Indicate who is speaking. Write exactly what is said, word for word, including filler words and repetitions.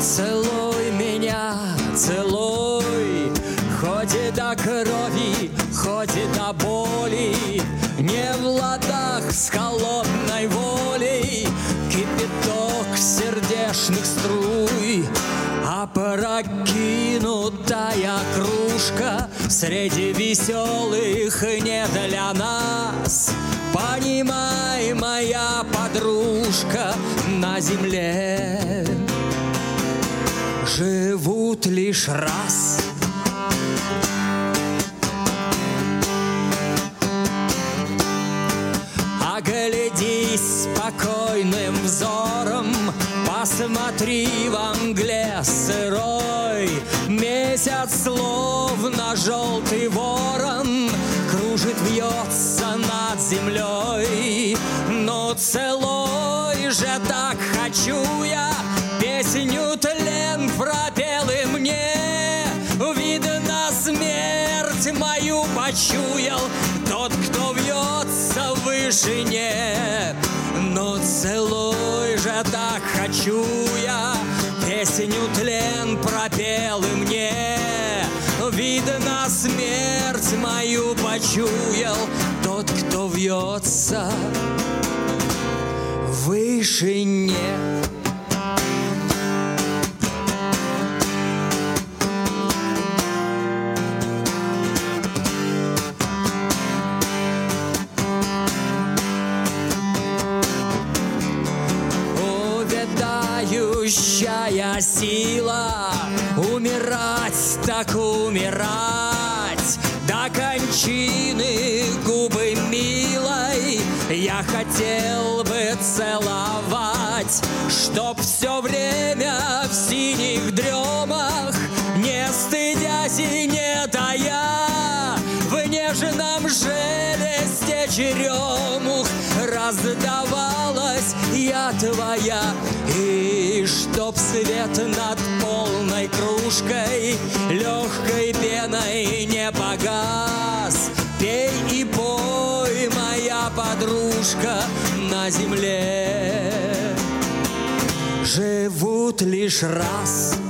Speaker 1: Целуй меня, целуй, хоть и до крови, хоть и до боли, не в ладах с холодной волей кипяток сердечных струй, а прокинутая кружка среди веселых не для нас. Понимай, моя подружка, на земле живут лишь раз. Оглядись спокойным взором, посмотри во мгле сырой. Месяц словно желтый ворон кружит, вьется над землей. Но целуй же, так хочу я, песню тлен пропел и мне. Видно, смерть мою почуял тот, кто вьется в вышине. Но целуй же, так хочу я, песню тлен пропел и мне. Видно, смерть мою почуял тот, кто вьется в вышине. Увядающая сила, умирать так умирать, до кончины губы милой я хотел бы целовать, чтоб все время в синих дремах, не стыдясь и не тая, в нежном шелесте черемух раздавалась я твоя. И чтоб свет над полной кружкой легкой пеной не погас, пей и пой, моя подружка, на земле живут лишь раз.